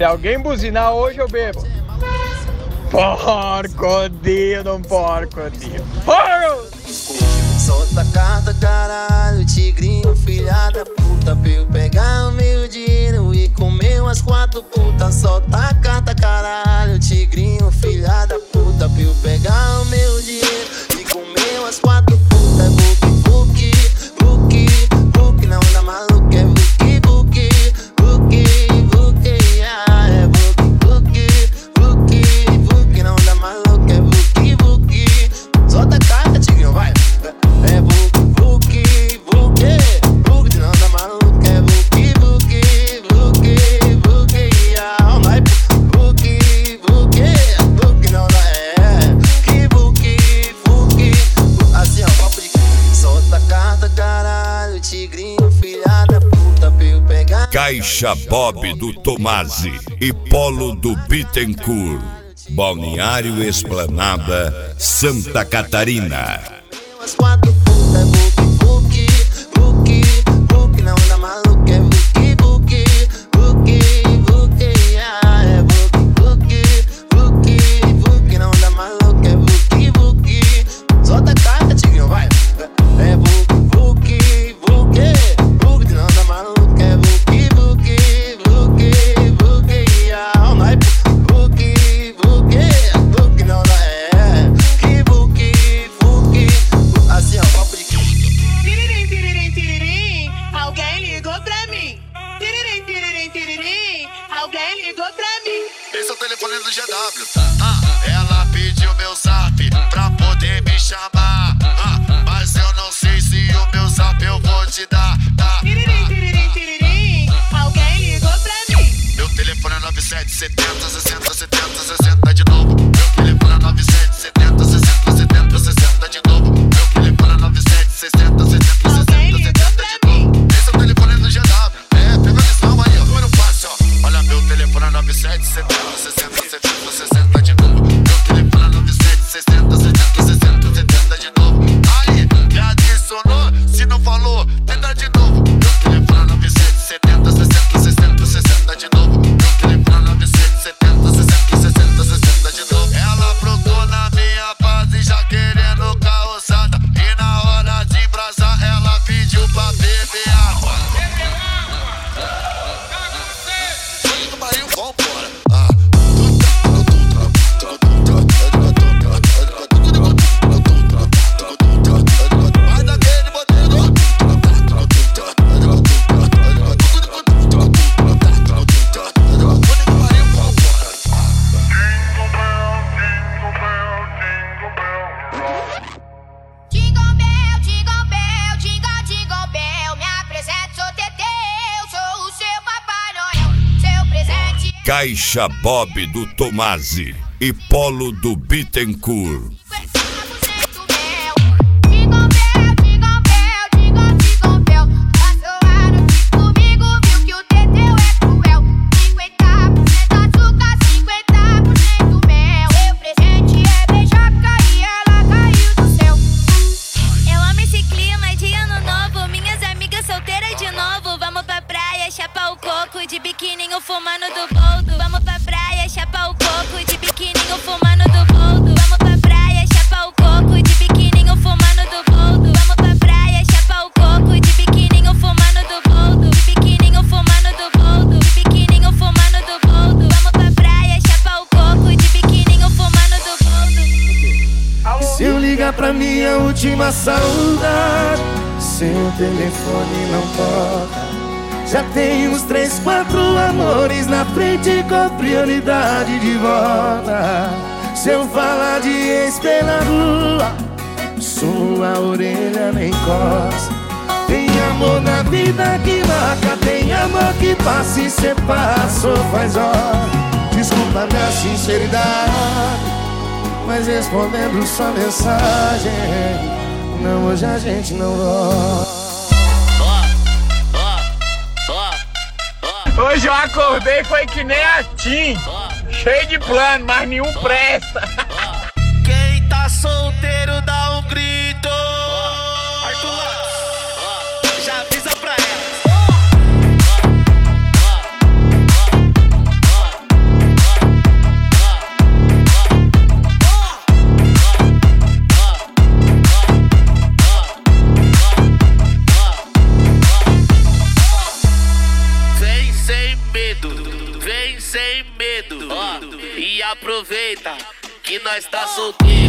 Se alguém buzinar hoje, eu bebo. Porco-dio, não porco-dio. Solta a carta, caralho, tigrinho, filha da puta. Pra eu pegar o meu dinheiro e comer umas 4 putas. Solta a carta, caralho, tigrinho, filha da puta. Pra eu pegar o meu dinheiro e comer umas 4 putas. Buki, buki, buki, não dá maluco, é buki, buki, buki, buki, é buki, buki, buki, não dá maluco, é buki, buki. Solta a carta, tigrinho, vai. É buki, buki, buki, não dá maluco, é buki, buki, buki, buki, vai. Buki, buki, buki, não dá, que buki, buki. Assim, ó, papo de solta a carta, caralho, tigrinho, filha da puta, pra eu pegar. Caixa Bob do Tomasi e Polo do Bittencourt. Balneário Esplanada, Santa Catarina. Umas 4 putas, buki, buki, buki, não dá maluco, é buki, buki, buki, buki, é buki, buki, buki, não dá maluco, é buki, buki. Solta a carta, tigrinho, vai. É buki, buki, buki, não dá maluco, é buki, buki, buki, buki, vai. Buki, buki, buki, não dá, que buki, buki. Assim, ó, papo de Tiririm, tiririm, tiririm, alguém ligou pra mim. Tiririm, tiririm, tiririm, alguém ligou pra mim. Esse é o telefone do GW. Ela pediu meu zap pra poder me chamar. Mas eu não sei se o meu zap eu vou te dar. Tiririm, tiririm, tiririm, alguém ligou pra mim. Meu telefone é 9770 60 70 60 de novo. Meu telefone é 9770 60 70 60 de novo. Meu telefone é 9760 70 60 70 de novo. Esse é o telefone do GW. Pega a lição aí, ó. Número fácil, ó. Olha, meu telefone é 9770 60 70 60 de novo. Meu telefone é 9760 70 60 70 de novo. Aí, já adicionou? Se não falou, tenta de novo. Meu telefone é 9770 60 60 60 de novo. Meu telefone é 9770 60 60 60 de novo. Ela brotou na minha base já querendo carroçada. E na hora de brasar ela pediu pra beber água. Do barril, vambora. Vai daquele modelo. Jingle bell, jingle bell, jingle, jingle bell. Me apresento, sou Teteu, sou o seu Papai Noel. Seu presente Caixa Bob do Tomasi e Polo do Bittencourt. é 50% mel. Jingle bell, jingle bell, jingle, jingle bell. Passou ano aqui comigo, viu que o Teteu é cruel. 50% açúcar, 50% mel. Seu presente é beijoca e ela caiu do céu. Eu amo esse clima de ano novo. Minhas amigas solteiras de novo. Vamos pra praia, chapar o coco. De biquininho fumando do boldo. Vamos pra praia, chapar o coco. De biquininho fumando do boldo. Vamos pra praia, chapar o coco. De biquininho fumando do boldo. Vamos pra praia, chapar o coco. De biquininho fumando do boldo. De biquininho fumando do boldo. De biquininho fumando do boldo. Vamos pra praia, chapar o coco. De biquininho fumando do boldo. Se eu ligar pra minha última saudade, seu telefone não toca. Já tem uns 3, 4 amores na frente com prioridade de volta. Se eu falar de ex pela rua, sua orelha nem coça. Tem amor na vida que marca, tem amor que passa e cê passou faz hora. Desculpa minha sinceridade, mas respondendo sua mensagem, não, hoje a gente não volta. Hoje eu acordei, foi que nem a Tim. Cheio de plano, mas nenhum presta. Quem tá solteiro dá um grito. Já avisa pra ela. Vem sem medo, ó, e aproveita que nós tá solteiro.